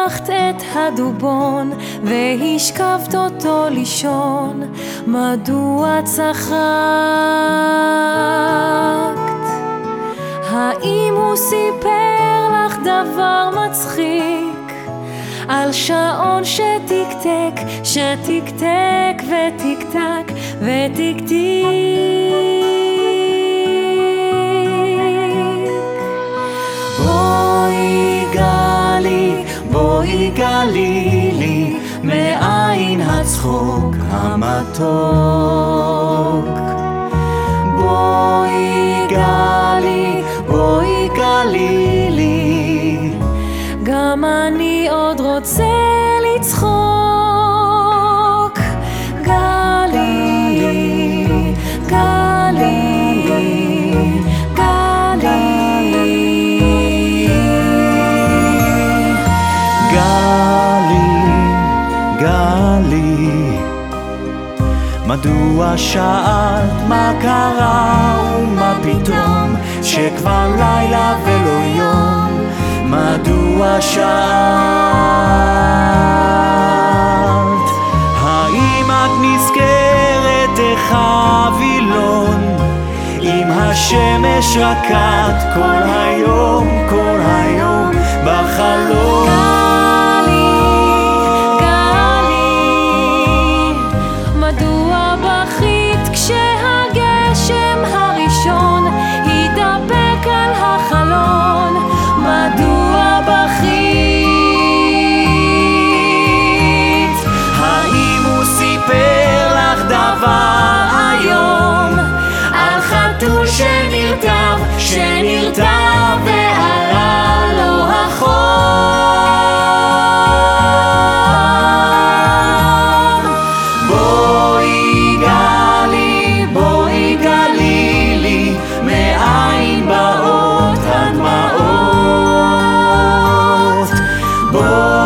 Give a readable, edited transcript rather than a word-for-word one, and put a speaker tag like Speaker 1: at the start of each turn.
Speaker 1: לקחת את הדובון והשכבת אותו לישון, מדוע צחקת? האם הוא סיפר לך דבר מצחיק על שעון שתקתק, שתקתק ותקתק ותקתק? בואי גלי לי מאין הצחוק המתוק, בואי גלי לי, גם אני עוד רוצה לצחוק. גלי, גלי,
Speaker 2: גלי, מדוע שאלת מה קרה ומה פתאום שכבר לילה ולא יום? מדוע שאלת? האם את נזכרת איך הווילון עם השמש רקעת כל היום, כל היום בחלום?
Speaker 1: כשהגשם הראשון התדפק על החלון, מדוע בכית?
Speaker 2: האם הוא סיפר לך דבר היום על חתול שנרטב, שנרטב ועלה לו החום? בואי גלי לי מאין באות הדמעות,